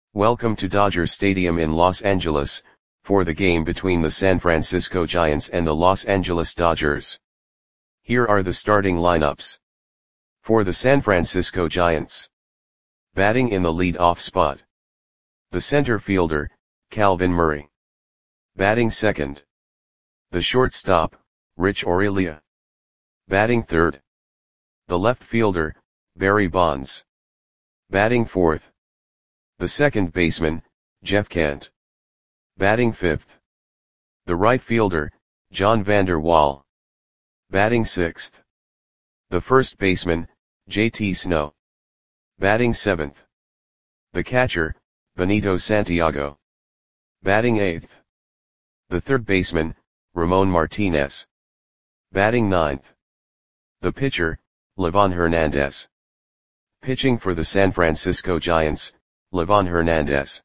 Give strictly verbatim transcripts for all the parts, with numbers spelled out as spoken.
Welcome to Dodger Stadium in Los Angeles, for the game between the San Francisco Giants and the Los Angeles Dodgers. Here are the starting lineups. For the San Francisco Giants. Batting in the lead-off spot. The center fielder, Calvin Murray. Batting second. The shortstop, Rich Aurilia. Batting third. The left fielder, Barry Bonds. Batting fourth. The second baseman, Jeff Kent. Batting fifth. The right fielder, John Vander Wal. Batting sixth. The first baseman, J T Snow. Batting seventh. The catcher, Benito Santiago. Batting eighth. The third baseman, Ramon Martinez. Batting ninth. The pitcher, Livan Hernandez. Pitching for the San Francisco Giants, Livan Hernandez.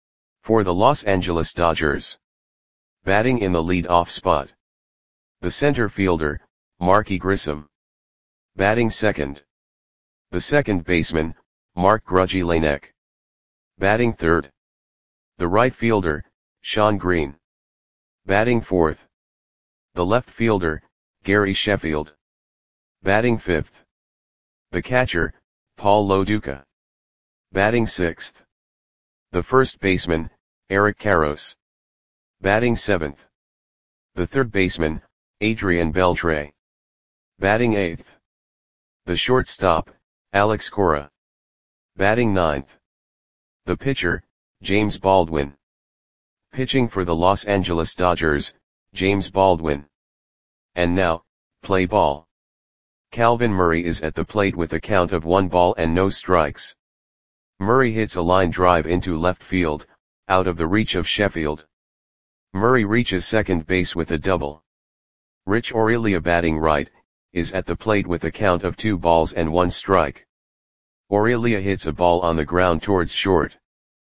For the Los Angeles Dodgers. Batting in the lead-off spot. The center fielder, Marky Grissom. Batting second. The second baseman, Mark Grudzielanek. Batting third. The right fielder, Shawn Green. Batting fourth. The left fielder, Gary Sheffield. Batting fifth. The catcher, Paul Lo Duca. Batting sixth. The first baseman, Eric Karros. Batting seventh. The third baseman, Adrian Beltre. Batting eighth. The shortstop, Alex Cora. Batting ninth. The pitcher, James Baldwin. Pitching for the Los Angeles Dodgers, James Baldwin. And now, play ball. Calvin Murray is at the plate with a count of one ball and no strikes. Murray hits a line drive into left field, out of the reach of Sheffield. Murray reaches second base with a double. Rich Aurilia, batting right, is at the plate with a count of two balls and one strike. Aurilia hits a ball on the ground towards short.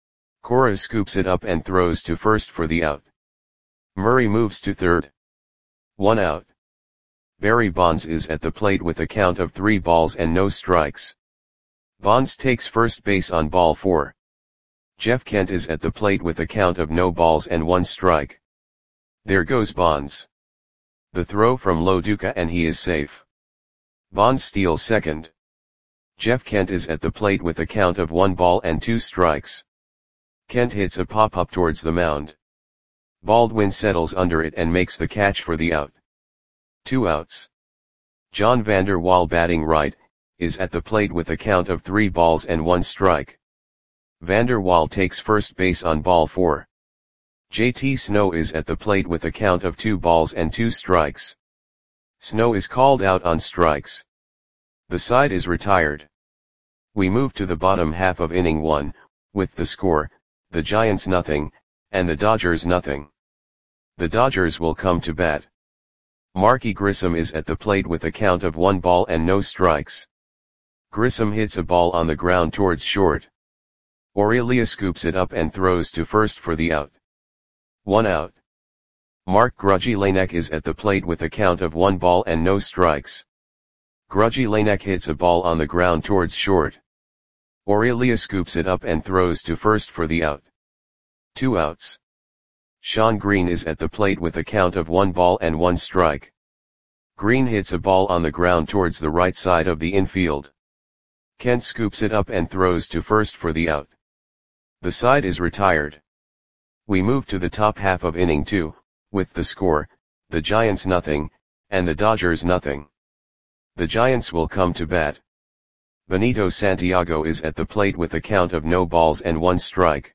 Cora scoops it up and throws to first for the out. Murray moves to third. One out. Barry Bonds is at the plate with a count of three balls and no strikes. Bonds takes first base on ball four. Jeff Kent is at the plate with a count of no balls and one strike. There goes Bonds. The throw from Lo Duca and he is safe. Bonds steals second. Jeff Kent is at the plate with a count of one ball and two strikes. Kent hits a pop-up towards the mound. Baldwin settles under it and makes the catch for the out. Two outs. John Vander Wal, batting right, is at the plate with a count of three balls and one strike. Vander Wal takes first base on ball four. J T Snow is at the plate with a count of two balls and two strikes. Snow is called out on strikes. The side is retired. We move to the bottom half of inning one, with the score, the Giants nothing, and the Dodgers nothing. The Dodgers will come to bat. Marky Grissom is at the plate with a count of one ball and no strikes. Grissom hits a ball on the ground towards short. Aurilia scoops it up and throws to first for the out. One out. Mark Grudzielanek is at the plate with a count of one ball and no strikes. Grudzielanek hits a ball on the ground towards short. Aurilia scoops it up and throws to first for the out. Two outs. Shawn Green is at the plate with a count of one ball and one strike. Green hits a ball on the ground towards the right side of the infield. Kent scoops it up and throws to first for the out. The side is retired. We move to the top half of inning two, with the score, the Giants nothing, and the Dodgers nothing. The Giants will come to bat. Benito Santiago is at the plate with a count of no balls and one strike.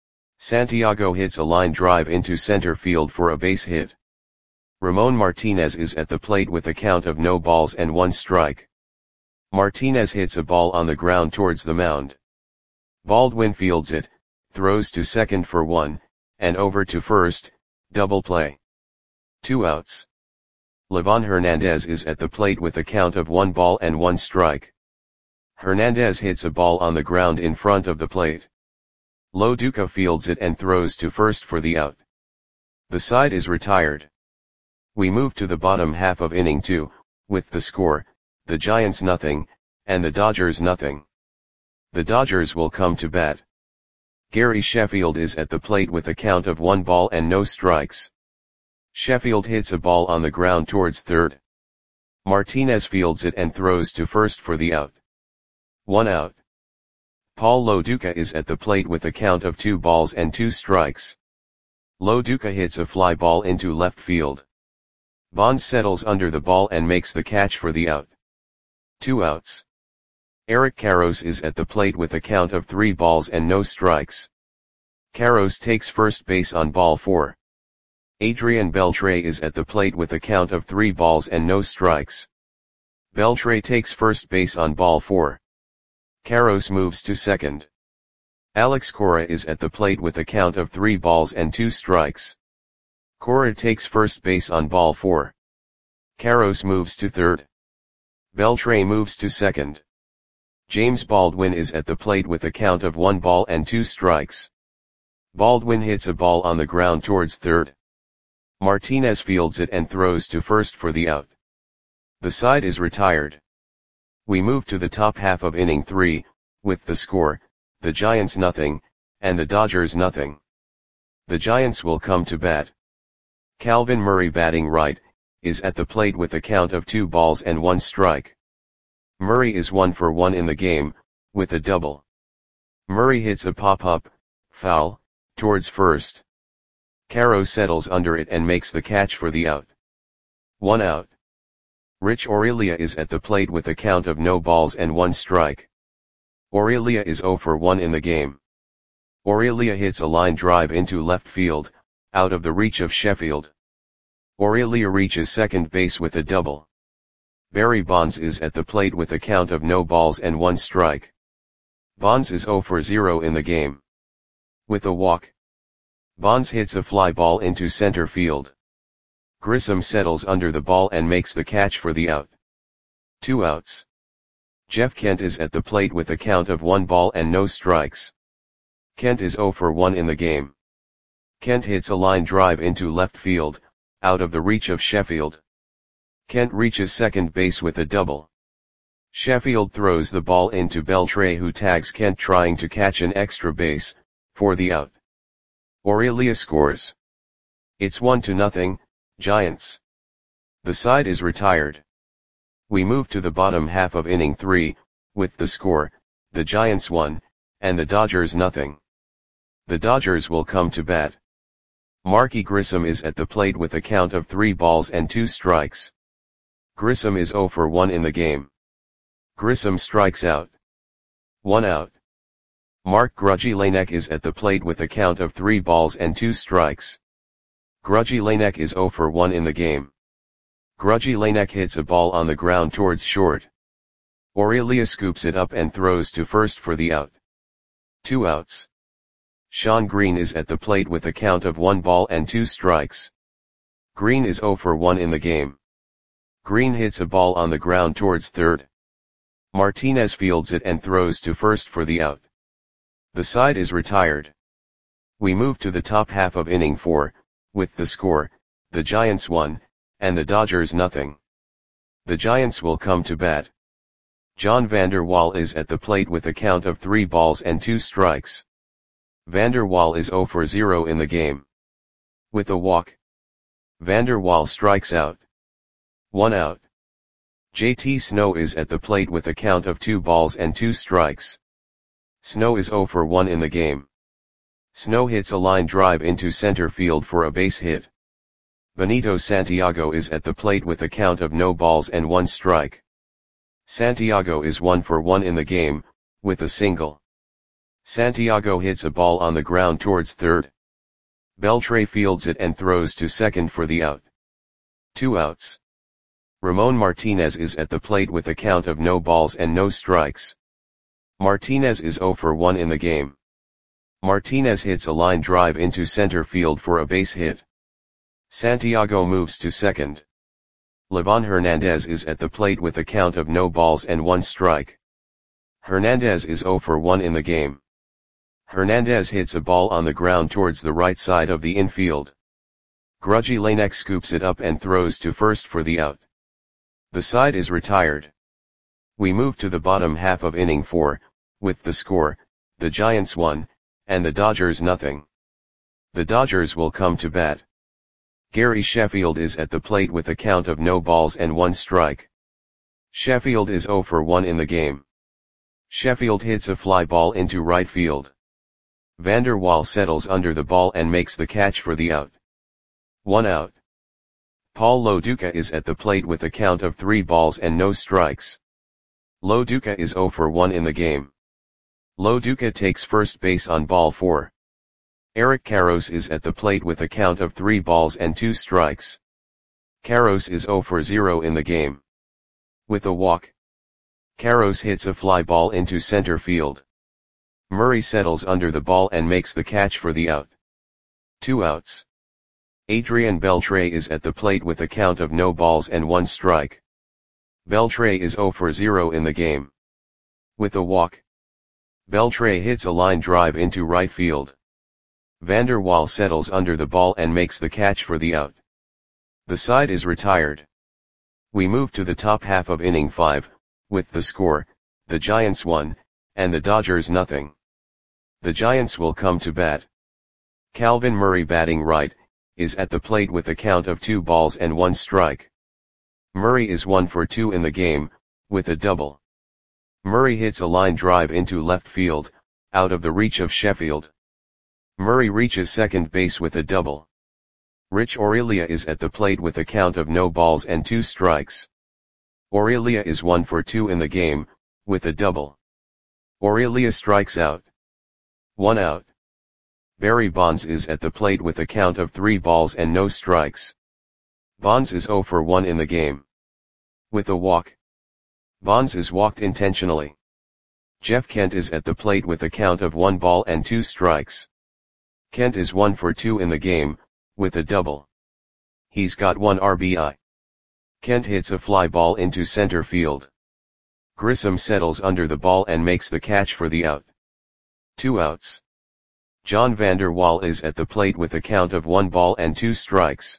Santiago hits a line drive into center field for a base hit. Ramon Martinez is at the plate with a count of no balls and one strike. Martinez hits a ball on the ground towards the mound. Baldwin fields it, throws to second for one, and over to first, double play. Two outs. Livan Hernandez is at the plate with a count of one ball and one strike. Hernandez hits a ball on the ground in front of the plate. Lo Duca fields it and throws to first for the out. The side is retired. We move to the bottom half of inning two, with the score, the Giants nothing, and the Dodgers nothing. The Dodgers will come to bat. Gary Sheffield is at the plate with a count of one ball and no strikes. Sheffield hits a ball on the ground towards third. Martinez fields it and throws to first for the out. One out. Paul Lo Duca is at the plate with a count of two balls and two strikes. Lo Duca hits a fly ball into left field. Bonds settles under the ball and makes the catch for the out. Two outs. Eric Karros is at the plate with a count of three balls and no strikes. Karros takes first base on ball four. Adrian Beltre is at the plate with a count of three balls and no strikes. Beltre takes first base on ball four. Karros moves to second. Alex Cora is at the plate with a count of three balls and two strikes. Cora takes first base on ball four. Karros moves to third. Beltre moves to second. James Baldwin is at the plate with a count of one ball and two strikes. Baldwin hits a ball on the ground towards third. Martinez fields it and throws to first for the out. The side is retired. We move to the top half of inning three, with the score, the Giants nothing, and the Dodgers nothing. The Giants will come to bat. Calvin Murray, batting right, is at the plate with a count of two balls and one strike. Murray is one for one in the game, with a double. Murray hits a pop-up, foul, towards first. Karros settles under it and makes the catch for the out. One out. Rich Aurelia is at the plate with a count of no balls and one strike. Aurelia is zero for one in the game. Aurelia hits a line drive into left field, out of the reach of Sheffield. Aurelia reaches second base with a double. Barry Bonds is at the plate with a count of no balls and one strike. Bonds is zero for zero in the game. With a walk. Bonds hits a fly ball into center field. Grissom settles under the ball and makes the catch for the out. Two outs. Jeff Kent is at the plate with a count of one ball and no strikes. Kent is zero for one in the game. Kent hits a line drive into left field, out of the reach of Sheffield. Kent reaches second base with a double. Sheffield throws the ball into Beltre, who tags Kent trying to catch an extra base, for the out. Aurelia scores. It's one to nothing, Giants. The side is retired. We move to the bottom half of inning three, with the score, the Giants one, and the Dodgers nothing. The Dodgers will come to bat. Marky Grissom is at the plate with a count of three balls and two strikes. Grissom is zero for one in the game. Grissom strikes out. One out. Mark Grudzielanek is at the plate with a count of three balls and two strikes. Grudzielanek is zero for one in the game. Grudzielanek hits a ball on the ground towards short. Aurelia scoops it up and throws to first for the out. Two outs. Sean Green is at the plate with a count of one ball and two strikes. Green is zero for one in the game. Green hits a ball on the ground towards third. Martinez fields it and throws to first for the out. The side is retired. We move to the top half of inning four, with the score, the Giants one, and the Dodgers nothing. The Giants will come to bat. John Vander Wal is at the plate with a count of three balls and two strikes. Vander Wal is zero for zero in the game. With a walk. Vander Wal strikes out. One out. J T Snow is at the plate with a count of two balls and two strikes. Snow is zero for one in the game. Snow hits a line drive into center field for a base hit. Benito Santiago is at the plate with a count of no balls and one strike. Santiago is one for one in the game, with a single. Santiago hits a ball on the ground towards third. Beltre fields it and throws to second for the out. Two outs. Ramon Martinez is at the plate with a count of no balls and no strikes. Martinez is zero for one in the game. Martinez hits a line drive into center field for a base hit. Santiago moves to second. Livan Hernandez is at the plate with a count of no balls and one strike. Hernandez is zero for one in the game. Hernandez hits a ball on the ground towards the right side of the infield. Grudzielanek scoops it up and throws to first for the out. The side is retired. We move to the bottom half of inning four, with the score, the Giants one, and the Dodgers nothing. The Dodgers will come to bat. Gary Sheffield is at the plate with a count of no balls and one strike. Sheffield is oh for one in the game. Sheffield hits a fly ball into right field. Vander Waal settles under the ball and makes the catch for the out. One out. Paul Lo Duca is at the plate with a count of three balls and no strikes. Lo Duca is oh for one in the game. Lo Duca takes first base on ball four. Eric Karros is at the plate with a count of three balls and two strikes. Karros is oh for zero in the game. With a walk, Karros hits a fly ball into center field. Murray settles under the ball and makes the catch for the out. Two outs. Adrian Beltre is at the plate with a count of no balls and one strike. Beltre is oh for zero in the game. With a walk, Beltre hits a line drive into right field. Vander Waal settles under the ball and makes the catch for the out. The side is retired. We move to the top half of inning five, with the score, the Giants one, and the Dodgers nothing. The Giants will come to bat. Calvin Murray, batting right, is at the plate with a count of two balls and one strike. Murray is one for two in the game, with a double. Murray hits a line drive into left field, out of the reach of Sheffield. Murray reaches second base with a double. Rich Aurelia is at the plate with a count of no balls and two strikes. Aurelia is one for two in the game, with a double. Aurelia strikes out. One out. Barry Bonds is at the plate with a count of three balls and no strikes. Bonds is oh for one in the game. With a walk, Bonds is walked intentionally. Jeff Kent is at the plate with a count of one ball and two strikes. Kent is one for two in the game, with a double. He's got one R B I. Kent hits a fly ball into center field. Grissom settles under the ball and makes the catch for the out. Two outs. John Vander Waal is at the plate with a count of one ball and two strikes.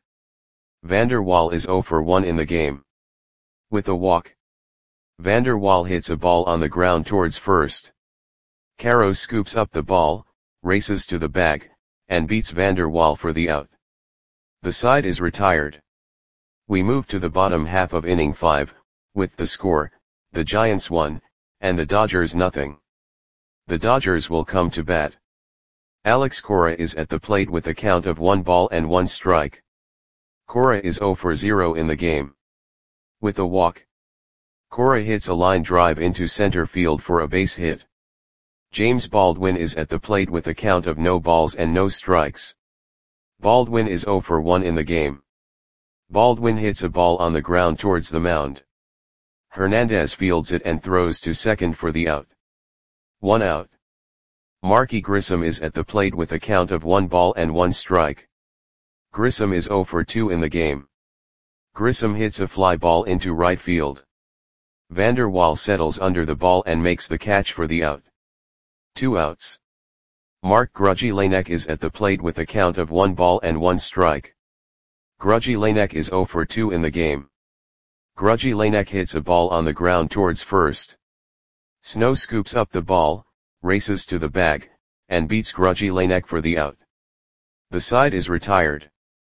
Vander Waal is oh for one in the game. With a walk, Vander Waal hits a ball on the ground towards first. Karros scoops up the ball, races to the bag, and beats Vander Waal for the out. The side is retired. We move to the bottom half of inning five, with the score, the Giants one, and the Dodgers nothing. The Dodgers will come to bat. Alex Cora is at the plate with a count of one ball and one strike. Cora is oh for zero in the game. With a walk, Cora hits a line drive into center field for a base hit. James Baldwin is at the plate with a count of no balls and no strikes. Baldwin is oh for one in the game. Baldwin hits a ball on the ground towards the mound. Hernandez fields it and throws to second for the out. One out. Marky Grissom is at the plate with a count of one ball and one strike. Grissom is oh for two in the game. Grissom hits a fly ball into right field. Vander Waal settles under the ball and makes the catch for the out. Two outs. Mark Grudzielanek is at the plate with a count of one ball and one strike. Grudzielanek is oh for two in the game. Grudzielanek hits a ball on the ground towards first. Snow scoops up the ball, races to the bag, and beats Grudzielanek for the out. The side is retired.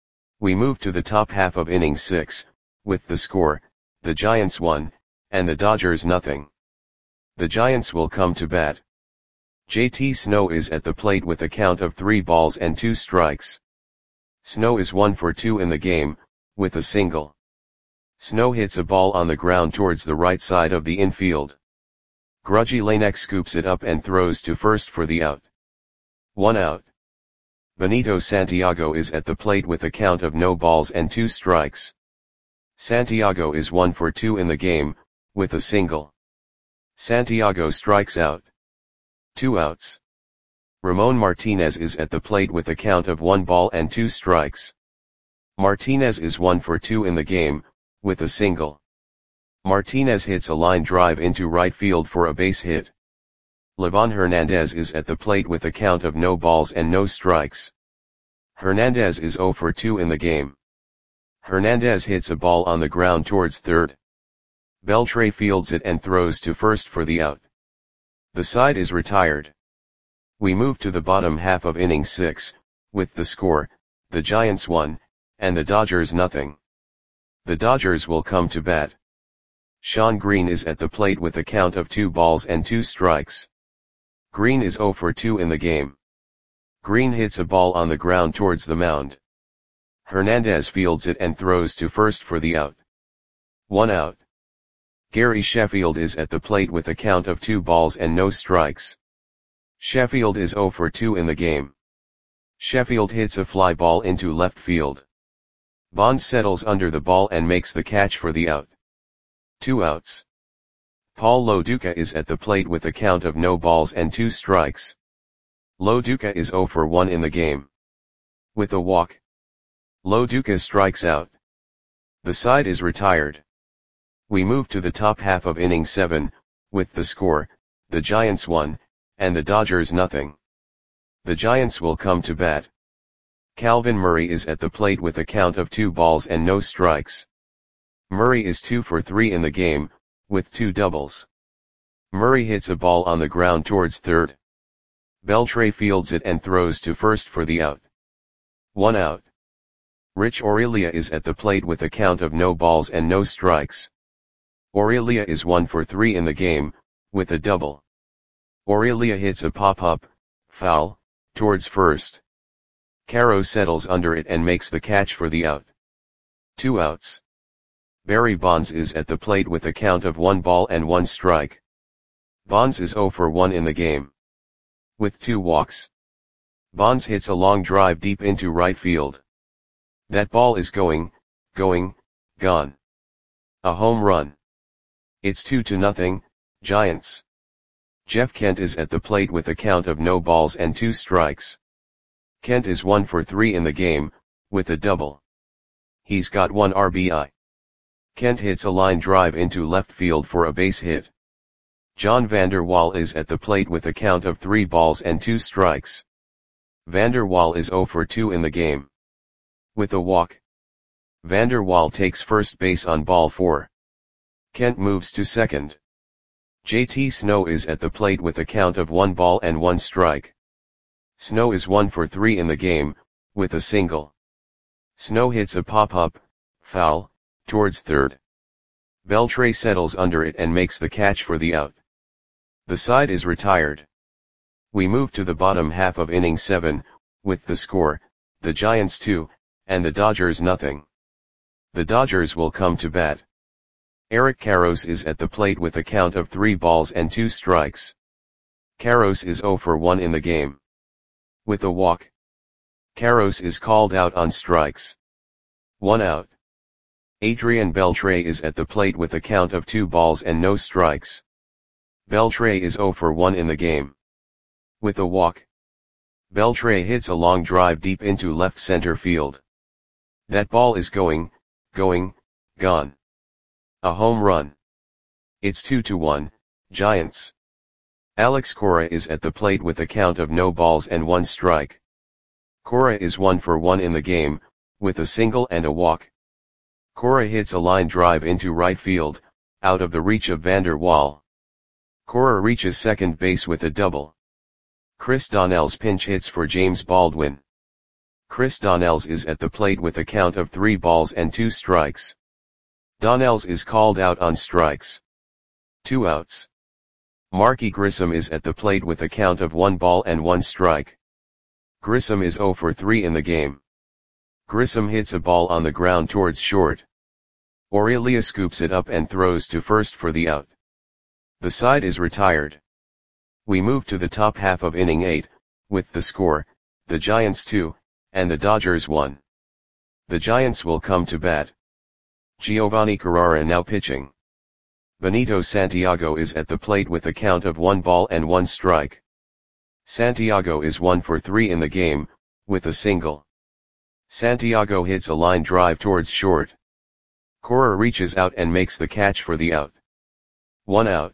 We move to the top half of inning six, with the score, the Giants one, and the Dodgers nothing. The Giants will come to bat. J T Snow is at the plate with a count of three balls and two strikes. Snow is one for two in the game, with a single. Snow hits a ball on the ground towards the right side of the infield. Grudzielanek scoops it up and throws to first for the out. One out. Benito Santiago is at the plate with a count of no balls and two strikes. Santiago is one for two in the game, with a single. Santiago strikes out. Two outs. Ramon Martinez is at the plate with a count of one ball and two strikes. Martinez is one for two in the game, with a single. Martinez hits a line drive into right field for a base hit. Livan Hernandez is at the plate with a count of no balls and no strikes. Hernandez is oh for two in the game. Hernandez hits a ball on the ground towards third. Beltre fields it and throws to first for the out. The side is retired. We move to the bottom half of inning six, with the score, the Giants one, and the Dodgers nothing. The Dodgers will come to bat. Shawn Green is at the plate with a count of two balls and two strikes. Green is oh for two in the game. Green hits a ball on the ground towards the mound. Hernandez fields it and throws to first for the out. One out. Gary Sheffield is at the plate with a count of two balls and no strikes. Sheffield is oh for two in the game. Sheffield hits a fly ball into left field. Bonds settles under the ball and makes the catch for the out. Two outs. Paul Lo Duca is at the plate with a count of no balls and two strikes. Lo Duca is oh for one in the game. With a walk, Lo Duca strikes out. The side is retired. We move to the top half of inning seven, with the score, the Giants one, and the Dodgers nothing. The Giants will come to bat. Calvin Murray is at the plate with a count of two balls and no strikes. Murray is two for three in the game, with two doubles. Murray hits a ball on the ground towards third. Beltre fields it and throws to first for the out. One out. Rich Aurelia is at the plate with a count of no balls and no strikes. Aurelia is one for three in the game, with a double. Aurelia hits a pop-up, foul, towards first. Caro settles under it and makes the catch for the out. Two outs. Barry Bonds is at the plate with a count of one ball and one strike. Bonds is oh for one in the game. With two walks. Bonds hits a long drive deep into right field. That ball is going, going, gone. A home run. It's two to nothing, Giants. Jeff Kent is at the plate with a count of no balls and two strikes. Kent is one for three in the game, with a double. He's got one R B I. Kent hits a line drive into left field for a base hit. John Vander Wal is at the plate with a count of three balls and two strikes. Vander Wal is oh for two in the game. With a walk. Vander Wal takes first base on ball four. Kent moves to second. J T Snow is at the plate with a count of one ball and one strike. Snow is one for three in the game, with a single. Snow hits a pop-up, foul, towards third. Beltre settles under it and makes the catch for the out. The side is retired. We move to the bottom half of inning seven, with the score, the Giants two, and the Dodgers nothing. The Dodgers will come to bat. Eric Karros is at the plate with a count of three balls and two strikes. Karros is oh for one in the game. With a walk. Karros is called out on strikes. One out. Adrian Beltre is at the plate with a count of two balls and no strikes. Beltre is oh for one in the game. With a walk. Beltre hits a long drive deep into left center field. That ball is going, going, gone. A home run. It's two to one, Giants. Alex Cora is at the plate with a count of no balls and one strike. Cora is one for one in the game, with a single and a walk. Cora hits a line drive into right field, out of the reach of Vander Wal. Cora reaches second base with a double. Chris Donnells pinch hits for James Baldwin. Chris Donnells is at the plate with a count of three balls and two strikes. Donnells is called out on strikes. Two outs. Marky Grissom is at the plate with a count of one ball and one strike. Grissom is oh for three in the game. Grissom hits a ball on the ground towards short. Aurelia scoops it up and throws to first for the out. The side is retired. We move to the top half of inning eight, with the score, the Giants two, and the Dodgers one. The Giants will come to bat. Giovanni Carrara now pitching. Benito Santiago is at the plate with a count of one ball and one strike. Santiago is one for three in the game, with a single. Santiago hits a line drive towards short. Cora reaches out and makes the catch for the out. One out.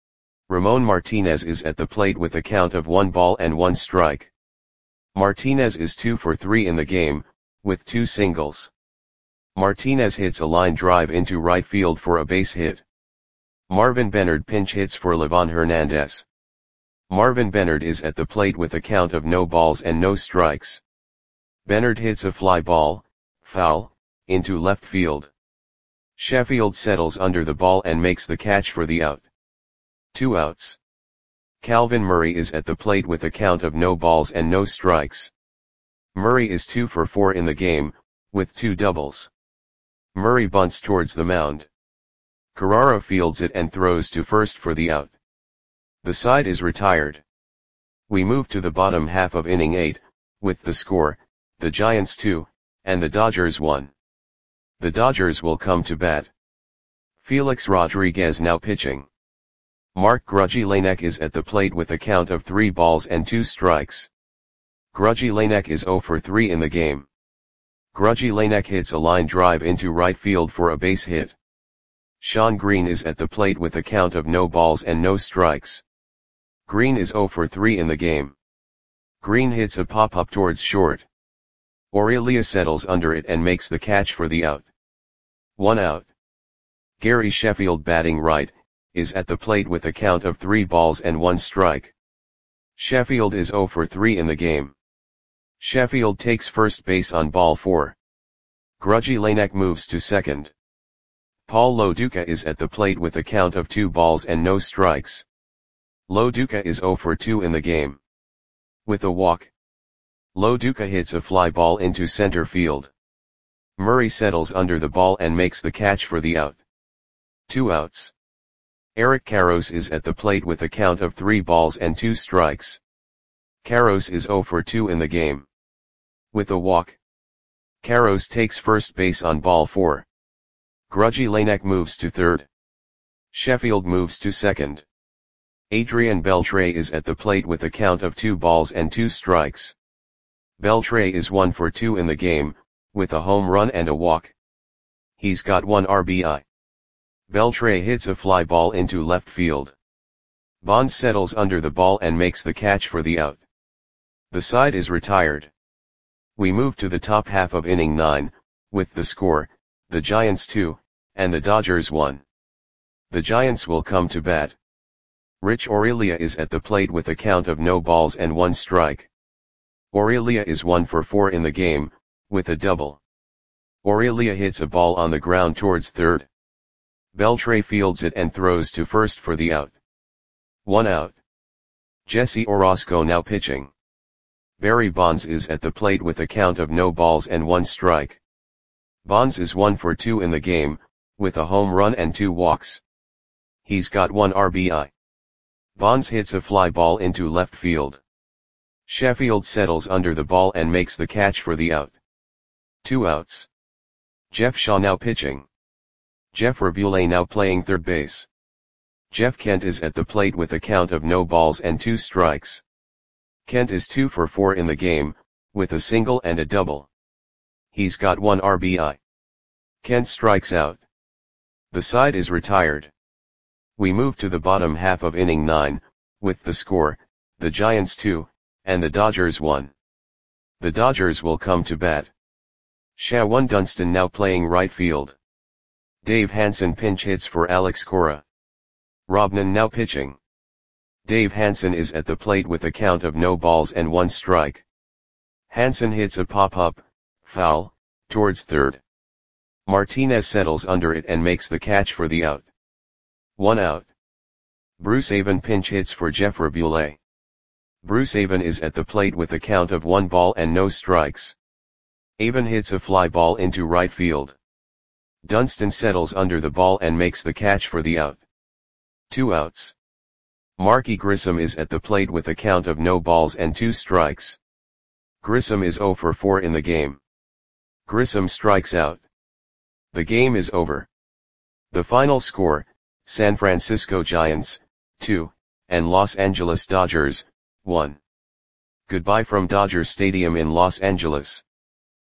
Ramon Martinez is at the plate with a count of one ball and one strike. Martinez is two for three in the game, with two singles. Martinez hits a line drive into right field for a base hit. Marvin Bennard pinch hits for Livan Hernandez. Marvin Benard is at the plate with a count of no balls and no strikes. Benard hits a fly ball, foul, into left field. Sheffield settles under the ball and makes the catch for the out. Two outs. Calvin Murray is at the plate with a count of no balls and no strikes. Murray is two for four in the game, with two doubles. Murray bunts towards the mound. Carrara fields it and throws to first for the out. The side is retired. We move to the bottom half of inning eight, with the score, the Giants two, and the Dodgers one. The Dodgers will come to bat. Felix Rodriguez now pitching. Mark Grudzielanek is at the plate with a count of three balls and two strikes. Grudzielanek is zero for three in the game. Grudzielanek hits a line drive into right field for a base hit. Sean Green is at the plate with a count of no balls and no strikes. Green is zero for three in the game. Green hits a pop-up towards short. Aurelia settles under it and makes the catch for the out. One out. Gary Sheffield, batting right, is at the plate with a count of three balls and one strike. Sheffield is zero for three in the game. Sheffield takes first base on ball four. Grudzielanek moves to second. Paul Lo Duca is at the plate with a count of two balls and no strikes. Lo Duca is zero for two in the game. With a walk, Lo Duca hits a fly ball into center field. Murray settles under the ball and makes the catch for the out. Two outs. Eric Karros is at the plate with a count of three balls and two strikes. Karros is zero for two in the game. With a walk, Karros takes first base on ball four. Grudzielanek moves to third. Sheffield moves to second. Adrian Beltre is at the plate with a count of two balls and two strikes. Beltre is one for two in the game, with a home run and a walk. He's got one R B I. Beltre hits a fly ball into left field. Bonds settles under the ball and makes the catch for the out. The side is retired. We move to the top half of inning nine, with the score, the Giants two, and the Dodgers one. The Giants will come to bat. Rich Aurelia is at the plate with a count of no balls and one strike. Aurelia is one for four in the game, with a double. Aurelia hits a ball on the ground towards third. Beltre fields it and throws to first for the out. One out. Jesse Orozco now pitching. Barry Bonds is at the plate with a count of no balls and one strike. Bonds is one for two in the game, with a home run and two walks. He's got one R B I. Bonds hits a fly ball into left field. Sheffield settles under the ball and makes the catch for the out. Two outs. Jeff Shaw now pitching. Jeff Rabule now playing third base. Jeff Kent is at the plate with a count of no balls and two strikes. Kent is two for four in the game, with a single and a double. He's got one R B I. Kent strikes out. The side is retired. We move to the bottom half of inning nine, with the score, the Giants two, and the Dodgers one. The Dodgers will come to bat. Shawan Dunston now playing right field. Dave Hansen pinch hits for Alex Cora. Robnan now pitching. Dave Hansen is at the plate with a count of no balls and one strike. Hansen hits a pop-up, foul, towards third. Martinez settles under it and makes the catch for the out. One out. Bruce Avon pinch hits for Jeff Rabule. Bruce Avon is at the plate with a count of one ball and no strikes. Avon hits a fly ball into right field. Dunston settles under the ball and makes the catch for the out. Two outs. Marky Grissom is at the plate with a count of no balls and two strikes. Grissom is zero for four in the game. Grissom strikes out. The game is over. The final score, San Francisco Giants, two, and Los Angeles Dodgers, one. Goodbye from Dodger Stadium in Los Angeles.